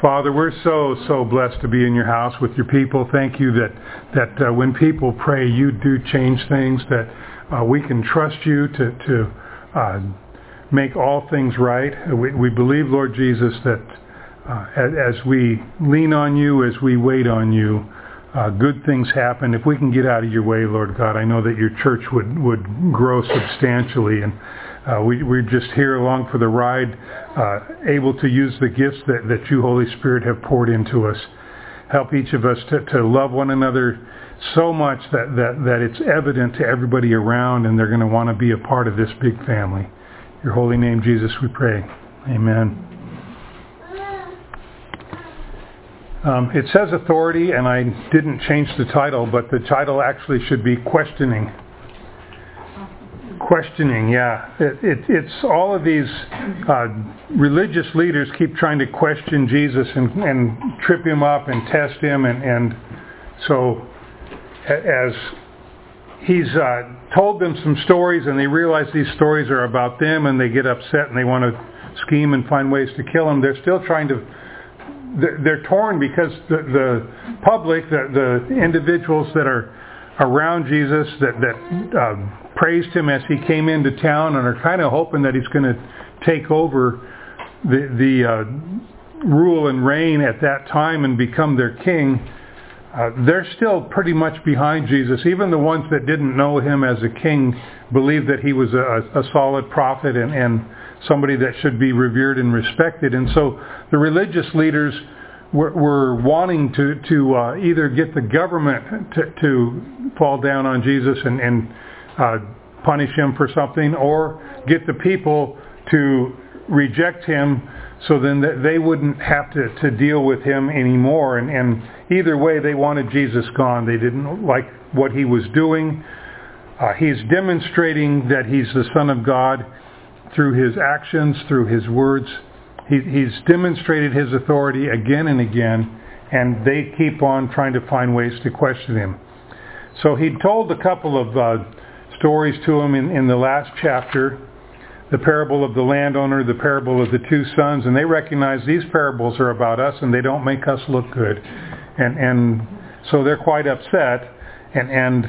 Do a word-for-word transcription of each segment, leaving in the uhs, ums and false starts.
Father, we're so, so blessed to be in your house with your people. Thank you that, that uh, when people pray, you do change things, that uh, we can trust you to, to uh, make all things right. We, we believe, Lord Jesus, that uh, as, as we lean on you, as we wait on you, uh, good things happen. If we can get out of your way, Lord God, I know that your church would, would grow substantially, and Uh, we, we're just here along for the ride, uh, able to use the gifts that, that you, Holy Spirit, have poured into us. Help each of us to, to love one another so much that, that, that it's evident to everybody around, and they're going to want to be a part of this big family. In your holy name, Jesus, we pray. Amen. Um, it says authority, and I didn't change the title, but the title actually should be questioning. Questioning, yeah. It, it, it's all of these uh, religious leaders keep trying to question Jesus and, and trip him up and test him. And, and so as he's uh, told them some stories and they realize these stories are about them and they get upset and they want to scheme and find ways to kill him, they're still trying to, they're, they're torn because the, the public, the, the individuals that are around Jesus that, that uh, praised him as he came into town and are kind of hoping that he's going to take over the, the uh, rule and reign at that time and become their king. Uh, they're still pretty much behind Jesus. Even the ones that didn't know him as a king believed that he was a, a solid prophet and, and somebody that should be revered and respected. And so the religious leaders were, were wanting to, to uh, either get the government to, to fall down on Jesus and, and uh, punish him for something, or get the people to reject him so then that they wouldn't have to, to deal with him anymore. And, and either way, they wanted Jesus gone. They didn't like what he was doing. Uh, he's demonstrating that he's the Son of God through his actions, through his words. He, he's demonstrated his authority again and again, and they keep on trying to find ways to question him. So he told a couple of uh, stories to him in, in the last chapter, the parable of the landowner, the parable of the two sons, and they recognize these parables are about us and they don't make us look good. And, and so they're quite upset, and, and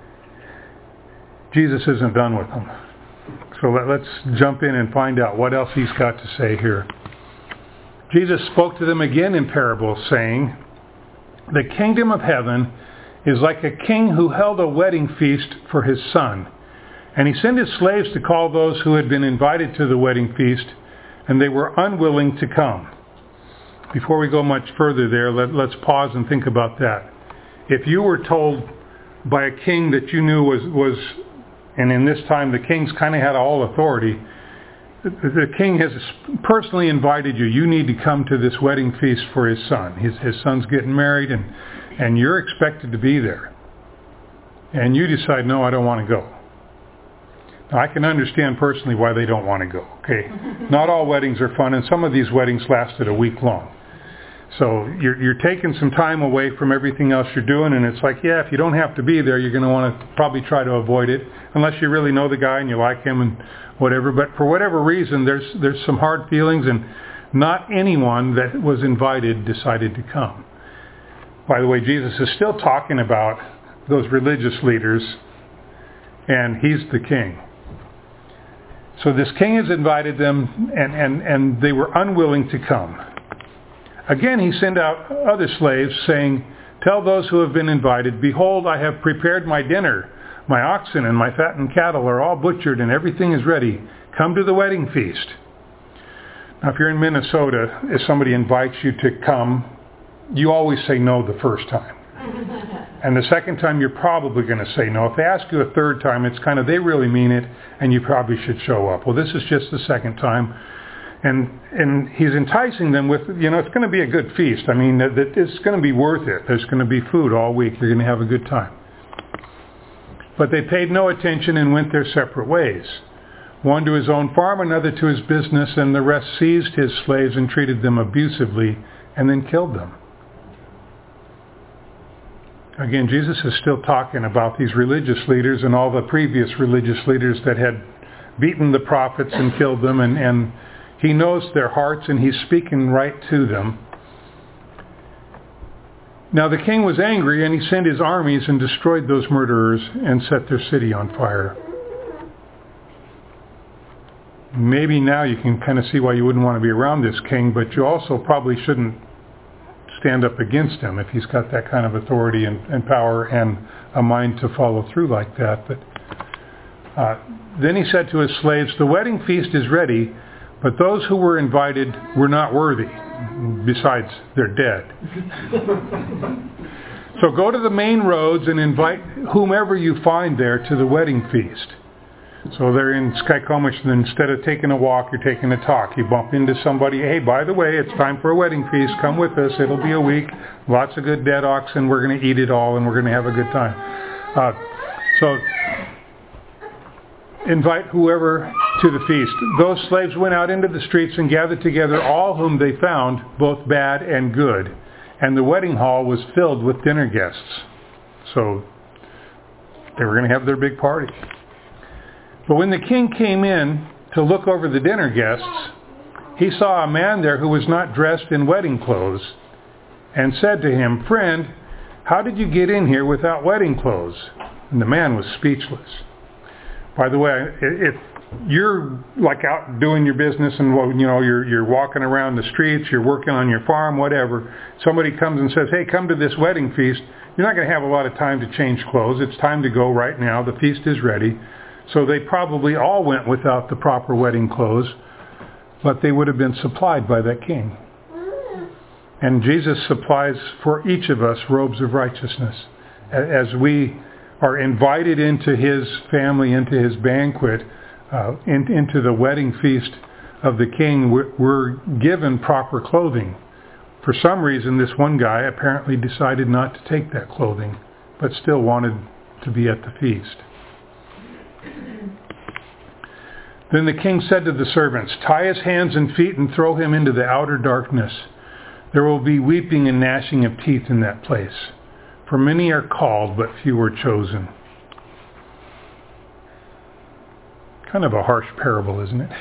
Jesus isn't done with them. So let, let's jump in and find out what else he's got to say here. Jesus spoke to them again in parables, saying, "The kingdom of heaven is like a king who held a wedding feast for his son. And he sent his slaves to call those who had been invited to the wedding feast, and they were unwilling to come." Before we go much further there, let, let's pause and think about that. If you were told by a king that you knew was, was and in this time the kings kind of had all authority, the, the king has personally invited you, you need to come to this wedding feast for his son. His, his son's getting married, and, and you're expected to be there. And you decide, no, I don't want to go. Now, I can understand personally why they don't want to go. Okay, not all weddings are fun, and some of these weddings lasted a week long. So you're, you're taking some time away from everything else you're doing, and it's like, yeah, if you don't have to be there, you're going to want to probably try to avoid it, unless you really know the guy and you like him and whatever. But for whatever reason, there's there's some hard feelings, and not anyone that was invited decided to come. By the way, Jesus is still talking about those religious leaders, and he's the king. So this king has invited them, and, and, and they were unwilling to come. Again, he sent out other slaves, saying, "Tell those who have been invited, behold, I have prepared my dinner. My oxen and my fattened cattle are all butchered, and everything is ready. Come to the wedding feast." Now, if you're in Minnesota, if somebody invites you to come, you always say no the first time. And the second time, you're probably going to say no. If they ask you a third time, it's kind of, they really mean it, and you probably should show up. Well, this is just the second time. And and he's enticing them with, you know, it's going to be a good feast. I mean, that it's going to be worth it. There's going to be food all week. You're going to have a good time. But they paid no attention and went their separate ways. One to his own farm, another to his business, and the rest seized his slaves and treated them abusively and then killed them. Again, Jesus is still talking about these religious leaders and all the previous religious leaders that had beaten the prophets and killed them, and, and he knows their hearts, and he's speaking right to them. Now the king was angry, and he sent his armies and destroyed those murderers and set their city on fire. Maybe now you can kind of see why you wouldn't want to be around this king, but you also probably shouldn't stand up against him if he's got that kind of authority and, and power and a mind to follow through like that. But uh, then he said to his slaves, "The wedding feast is ready, but those who were invited were not worthy. Besides, they're dead. So go to the main roads and invite whomever you find there to the wedding feast." So they're in Skykomish, and instead of taking a walk, you're taking a talk. You bump into somebody, "Hey, by the way, it's time for a wedding feast. Come with us. It'll be a week. Lots of good dead oxen. We're going to eat it all, and we're going to have a good time." Uh, so invite whoever to the feast. Those slaves went out into the streets and gathered together all whom they found, both bad and good. And the wedding hall was filled with dinner guests. So they were going to have their big party. But when the king came in to look over the dinner guests, he saw a man there who was not dressed in wedding clothes, and said to him, "Friend, how did you get in here without wedding clothes?" And the man was speechless. By the way, if you're like out doing your business and you know you're you're walking around the streets, you're working on your farm, whatever, somebody comes and says, "Hey, come to this wedding feast," you're not going to have a lot of time to change clothes. It's time to go right now. The feast is ready. So they probably all went without the proper wedding clothes, but they would have been supplied by that king. And Jesus supplies for each of us robes of righteousness. As we are invited into his family, into his banquet, uh, in, into the wedding feast of the king, we're, we're given proper clothing. For some reason, this one guy apparently decided not to take that clothing, but still wanted to be at the feast. Then the king said to the servants, "Tie his hands and feet and throw him into the outer darkness. There will be weeping and gnashing of teeth in that place. For many are called, but few are chosen." Kind of a harsh parable, isn't it?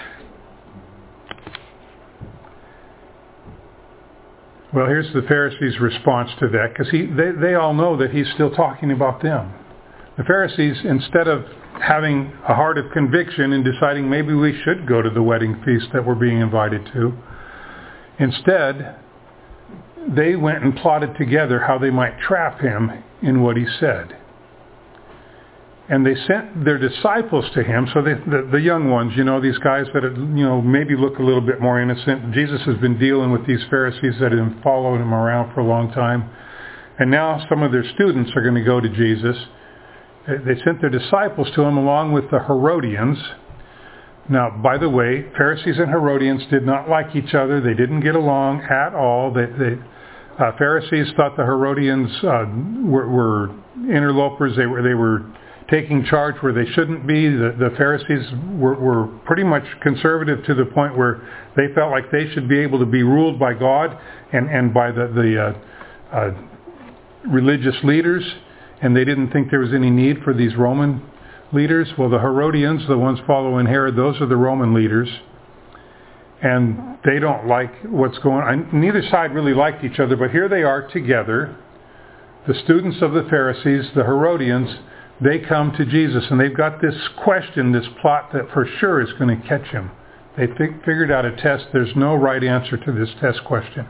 Well, here's the Pharisees' response to that, because they, they all know that he's still talking about them. The Pharisees, instead of having a heart of conviction and deciding maybe we should go to the wedding feast that we're being invited to, instead, they went and plotted together how they might trap him in what he said. And they sent their disciples to him, so they, the, the young ones, you know, these guys that, you know, maybe look a little bit more innocent. Jesus has been dealing with these Pharisees that have been following him around for a long time. And now some of their students are going to go to Jesus. They sent their disciples to him along with the Herodians. Now, by the way, Pharisees and Herodians did not like each other. They didn't get along at all. They, they, uh, Pharisees thought the Herodians uh, were, were interlopers. They were they were taking charge where they shouldn't be. The, the Pharisees were, were pretty much conservative to the point where they felt like they should be able to be ruled by God and, and by the, the uh, uh, religious leaders. And they didn't think there was any need for these Roman leaders. Well, the Herodians, the ones following Herod, those are the Roman leaders. And they don't like what's going on. Neither side really liked each other, but here they are together. The students of the Pharisees, the Herodians, they come to Jesus, and they've got this question, this plot that for sure is going to catch him. They fig- figured out a test. There's no right answer to this test question.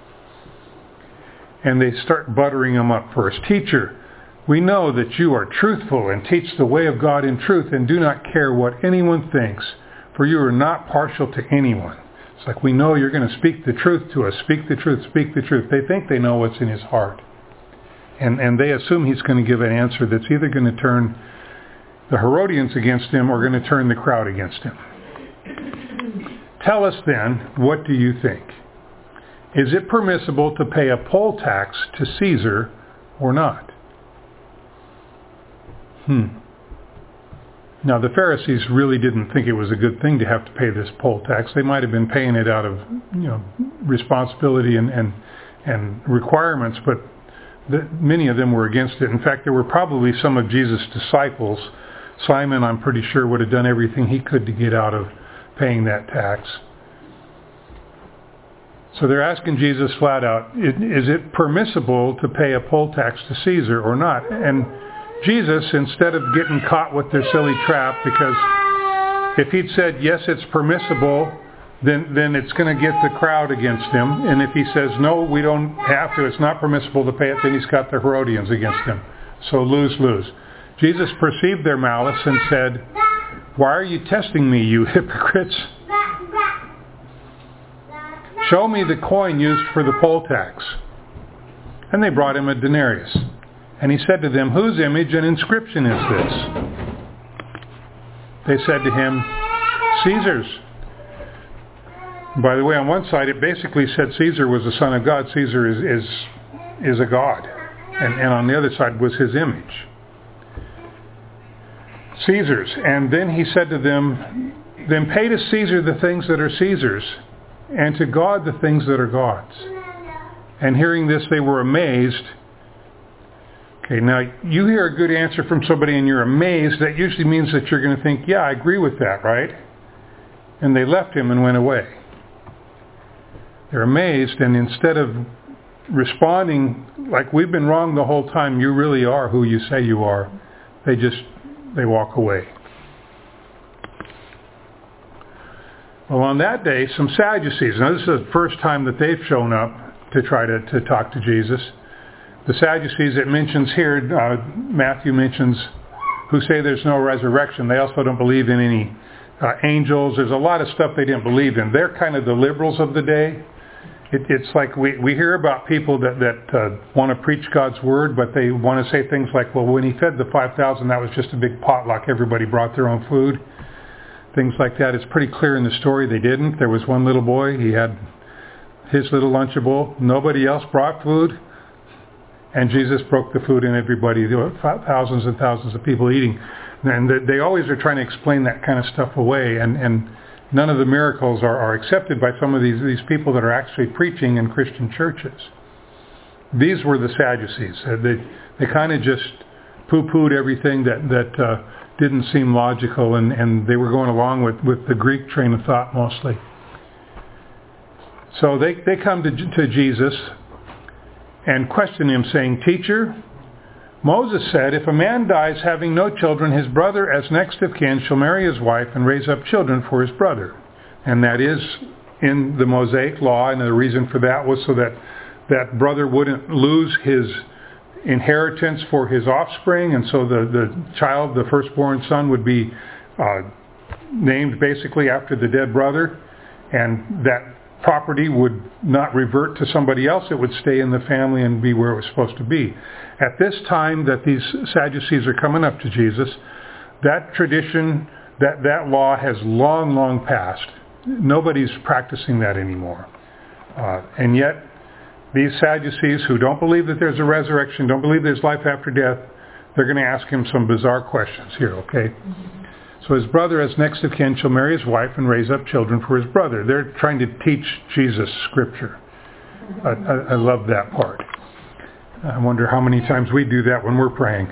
And they start buttering him up first. "Teacher, we know that you are truthful and teach the way of God in truth and do not care what anyone thinks, for you are not partial to anyone." It's like, we know you're going to speak the truth to us. Speak the truth, speak the truth. They think they know what's in his heart. And, and they assume he's going to give an answer that's either going to turn the Herodians against him or going to turn the crowd against him. "Tell us then, what do you think? Is it permissible to pay a poll tax to Caesar or not?" Hmm. Now, the Pharisees really didn't think it was a good thing to have to pay this poll tax. They might have been paying it out of, you know, responsibility and and, and requirements, but the, many of them were against it. In fact, there were probably some of Jesus' disciples. Simon, I'm pretty sure, would have done everything he could to get out of paying that tax. So they're asking Jesus flat out, is it permissible to pay a poll tax to Caesar or not? And Jesus, instead of getting caught with their silly trap, because if he'd said, yes, it's permissible, then then it's going to get the crowd against him. And if he says, no, we don't have to, it's not permissible to pay it, then he's got the Herodians against him. So lose-lose. Jesus perceived their malice and said, why are you testing me, you hypocrites? Show me the coin used for the poll tax. And they brought him a denarius. And he said to them, whose image and inscription is this? They said to him, Caesar's. By the way, on one side it basically said Caesar was the son of God. Caesar is is, is a god. And, and on the other side was his image. Caesar's. And then he said to them, then pay to Caesar the things that are Caesar's, and to God the things that are God's. And hearing this, they were amazed. Okay, now you hear a good answer from somebody and you're amazed. That usually means that you're going to think, yeah, I agree with that, right? And they left him and went away. They're amazed, and instead of responding like, we've been wrong the whole time, you really are who you say you are, they just, they walk away. Well, on that day, some Sadducees, now this is the first time that they've shown up to try to, to talk to Jesus. The Sadducees, it mentions here, uh, Matthew mentions, who say there's no resurrection. They also don't believe in any uh, angels. There's a lot of stuff they didn't believe in. They're kind of the liberals of the day. It, it's like we, we hear about people that, that uh, want to preach God's word, but they want to say things like, well, when he fed the five thousand, that was just a big potluck. Everybody brought their own food. Things like that. It's pretty clear in the story they didn't. There was one little boy. He had his little Lunchable. Nobody else brought food. And Jesus broke the food and everybody, there were thousands and thousands of people eating. And they always are trying to explain that kind of stuff away. And, and none of the miracles are, are accepted by some of these, these people that are actually preaching in Christian churches. These were the Sadducees. They, they kind of just poo-pooed everything that, that uh, didn't seem logical, and, and they were going along with, with the Greek train of thought mostly. So they, they come to, to Jesus and question him, saying, Teacher, Moses said, if a man dies having no children, his brother as next of kin shall marry his wife and raise up children for his brother. And that is in the Mosaic law, and the reason for that was so that that brother wouldn't lose his inheritance for his offspring, and so the, the child, the firstborn son, would be uh, named basically after the dead brother, and that property would not revert to somebody else. It would stay in the family and be where it was supposed to be. At this time that these Sadducees are coming up to Jesus, that tradition, that, that law has long, long passed. Nobody's practicing that anymore. Uh, and yet, these Sadducees who don't believe that there's a resurrection, don't believe there's life after death, they're going to ask him some bizarre questions here, okay? So his brother as next of kin shall marry his wife and raise up children for his brother. They're trying to teach Jesus Scripture. I, I, I love that part. I wonder how many times we do that when we're praying.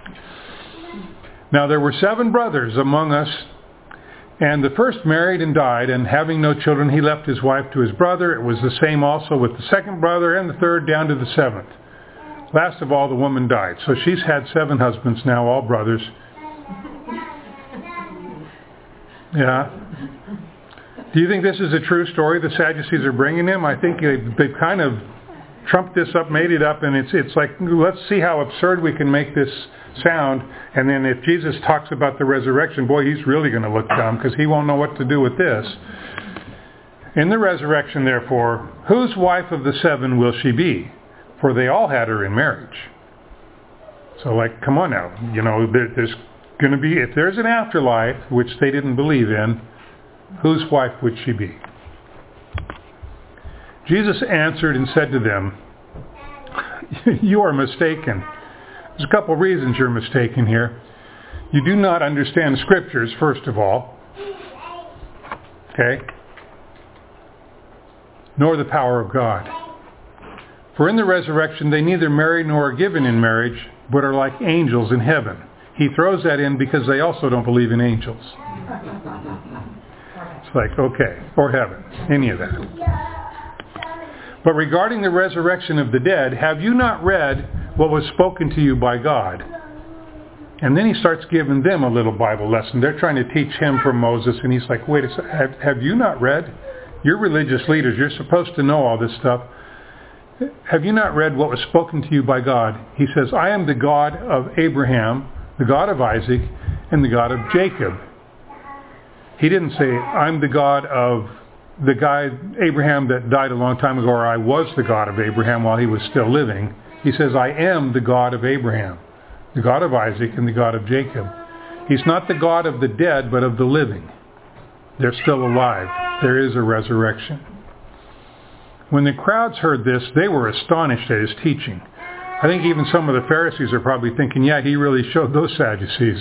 Now there were seven brothers among us, and the first married and died, and having no children, he left his wife to his brother. It was the same also with the second brother and the third down to the seventh. Last of all, the woman died. So she's had seven husbands now, all brothers. Yeah. Do you think this is a true story the Sadducees are bringing him? I think they've, they've kind of trumped this up, made it up, and it's it's like, let's see how absurd we can make this sound. And then if Jesus talks about the resurrection, boy, he's really going to look dumb because he won't know what to do with this. In the resurrection, therefore, whose wife of the seven will she be? For they all had her in marriage. So, like, come on now. You know, there, there's going to be, if there's an afterlife, which they didn't believe in, whose wife would she be? Jesus answered and said to them, you are mistaken. There's a couple of reasons you're mistaken here. You do not understand the Scriptures, first of all. Okay? Nor the power of God. For in the resurrection they neither marry nor are given in marriage, but are like angels in heaven. He throws that in because they also don't believe in angels. It's like, okay, or heaven, any of that. But regarding the resurrection of the dead, have you not read what was spoken to you by God? And then he starts giving them a little Bible lesson. They're trying to teach him from Moses, and he's like, wait a second, have, have you not read? You're religious leaders. You're supposed to know all this stuff. Have you not read what was spoken to you by God? He says, I am the God of Abraham, the God of Isaac, and the God of Jacob. He didn't say, I'm the God of the guy, Abraham, that died a long time ago, or I was the God of Abraham while he was still living. He says, I am the God of Abraham, the God of Isaac, and the God of Jacob. He's not the God of the dead, but of the living. They're still alive. There is a resurrection. When the crowds heard this, they were astonished at his teaching. I think even some of the Pharisees are probably thinking, yeah, he really showed those Sadducees.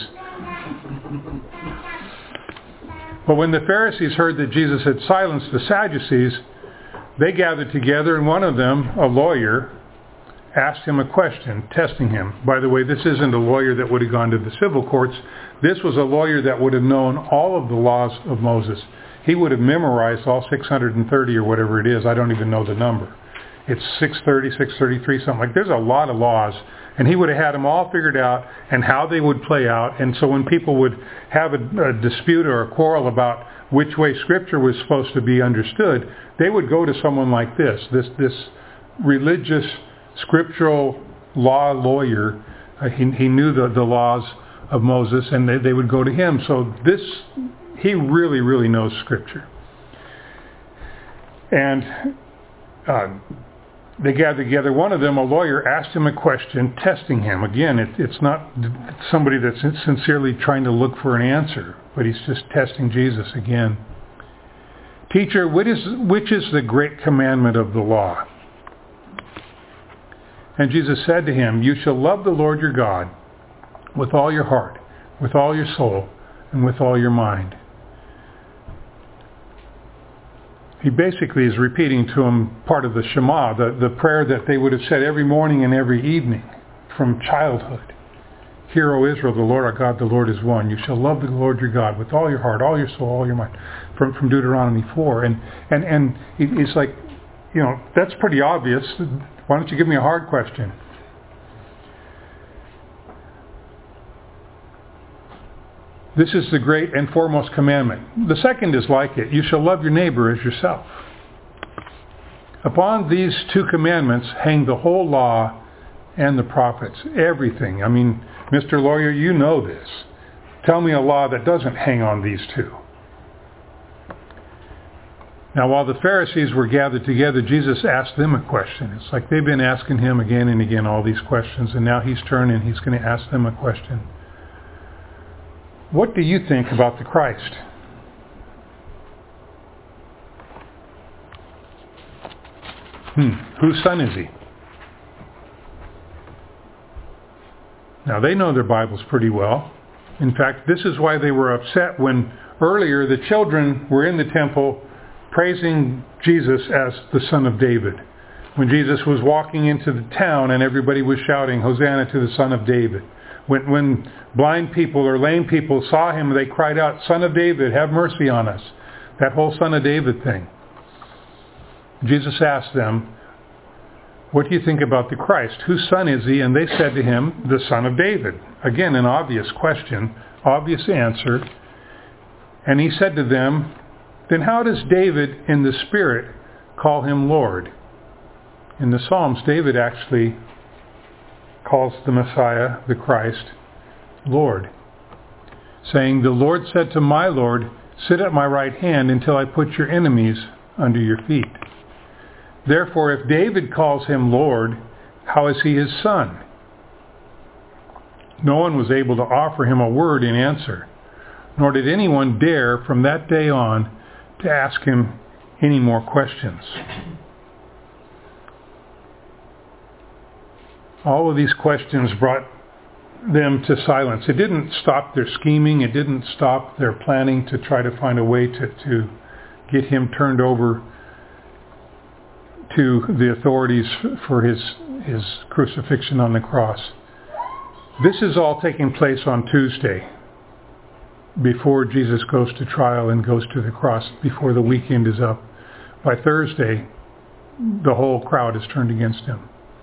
But when the Pharisees heard that Jesus had silenced the Sadducees, they gathered together, and one of them, a lawyer, asked him a question, testing him. By the way, this isn't a lawyer that would have gone to the civil courts. This was a lawyer that would have known all of the laws of Moses. He would have memorized all six hundred thirty or whatever it is. I don't even know the number. It's six thirty, six thirty-three, something like. There's a lot of laws. And he would have had them all figured out and how they would play out. And so when people would have a, a dispute or a quarrel about which way Scripture was supposed to be understood, they would go to someone like this, this, this religious, scriptural law lawyer. Uh, he, he knew the, the laws of Moses, and they, they would go to him. So this, he really, really knows Scripture. And uh, they gathered together. One of them, a lawyer, asked him a question, testing him. Again, it, it's not somebody that's sincerely trying to look for an answer, but he's just testing Jesus again. Teacher, which is, which is the great commandment of the law? And Jesus said to him, you shall love the Lord your God with all your heart, with all your soul, and with all your mind. He basically is repeating to him part of the Shema, the, the prayer that they would have said every morning and every evening from childhood. Hear, O Israel, the Lord our God, the Lord is one. You shall love the Lord your God with all your heart, all your soul, all your mind. From, from Deuteronomy four. And, and, and it's like, you know, that's pretty obvious. Why don't you give me a hard question? This is the great and foremost commandment. The second is like it. You shall love your neighbor as yourself. Upon these two commandments hang the whole law and the prophets. Everything. I mean, Mister Lawyer, you know this. Tell me a law that doesn't hang on these two. Now, while the Pharisees were gathered together, Jesus asked them a question. It's like they've been asking him again and again all these questions, and now he's turning, he's going to ask them a question. What do you think about the Christ? Hmm. Whose son is he? Now, they know their Bibles pretty well. In fact, this is why they were upset when earlier the children were in the temple praising Jesus as the Son of David. When Jesus was walking into the town and everybody was shouting, Hosanna to the Son of David. When, when blind people or lame people saw him, they cried out, Son of David, have mercy on us. That whole Son of David thing. Jesus asked them, what do you think about the Christ? Whose son is he? And they said to him, the Son of David. Again, an obvious question, obvious answer. And he said to them, then how does David in the Spirit call him Lord? In the Psalms, David actually calls the Messiah, the Christ, Lord, saying, the Lord said to my Lord, sit at my right hand until I put your enemies under your feet. Therefore, if David calls him Lord, how is he his son? No one was able to offer him a word in answer, nor did anyone dare from that day on to ask him any more questions. All of these questions brought them to silence. It didn't stop their scheming. It didn't stop their planning to try to find a way to, to get him turned over to the authorities for his, his crucifixion on the cross. This is all taking place on Tuesday, before Jesus goes to trial and goes to the cross, before the weekend is up. By Thursday, the whole crowd is turned against him.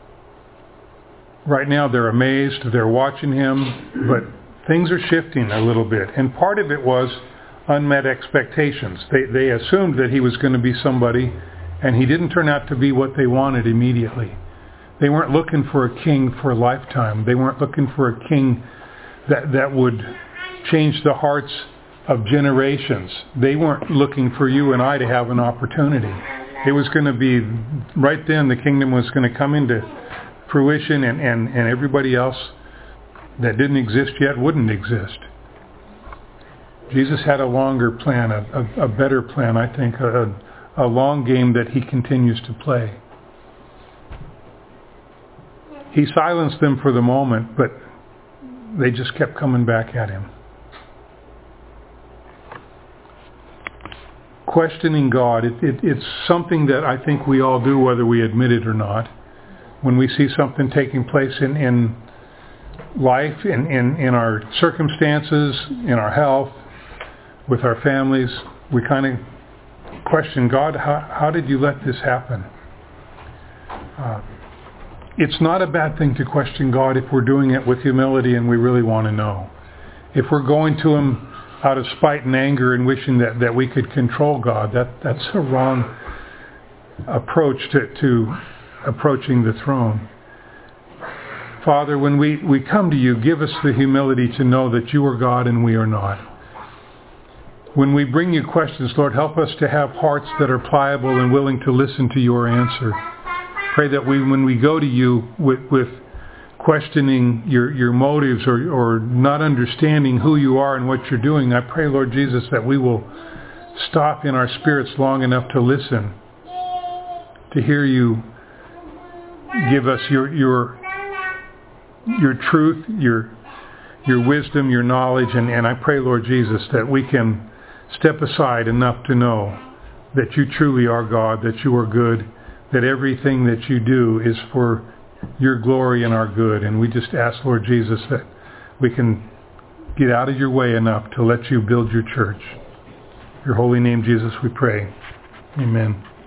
Right now they're amazed, they're watching him, but things are shifting a little bit. And part of it was unmet expectations. They, they assumed that he was going to be somebody, and he didn't turn out to be what they wanted immediately. They weren't looking for a king for a lifetime. They weren't looking for a king that, that would change the hearts of generations. They weren't looking for you and I to have an opportunity. It was going to be, right then, the kingdom was going to come into fruition, and, and, and everybody else that didn't exist yet wouldn't exist. Jesus had a longer plan, a, a, a better plan, I think, a, a long game that he continues to play. He silenced them for the moment, but they just kept coming back at him. Questioning God, it, it, it's something that I think we all do, whether we admit it or not. When we see something taking place in, in life, in, in, in our circumstances, in our health, with our families, we kind of question, God, how, how did you let this happen? Uh, it's not a bad thing to question God if we're doing it with humility and we really want to know. If we're going to him out of spite and anger and wishing that, that we could control God, that, that's a wrong approach to, to approaching the throne. Father, when we, we come to you, give us the humility to know that you are God and we are not. When we bring you questions, Lord, help us to have hearts that are pliable and willing to listen to your answer. Pray that we, when we go to you with, with questioning your, your motives or, or not understanding who you are and what you're doing, I pray, Lord Jesus, that we will stop in our spirits long enough to listen, to hear you give us your your your truth, your your wisdom, your knowledge, and, and I pray, Lord Jesus, that we can step aside enough to know that you truly are God, that you are good, that everything that you do is for your glory and our good. And we just ask, Lord Jesus, that we can get out of your way enough to let you build your church. In your holy name, Jesus, we pray. Amen.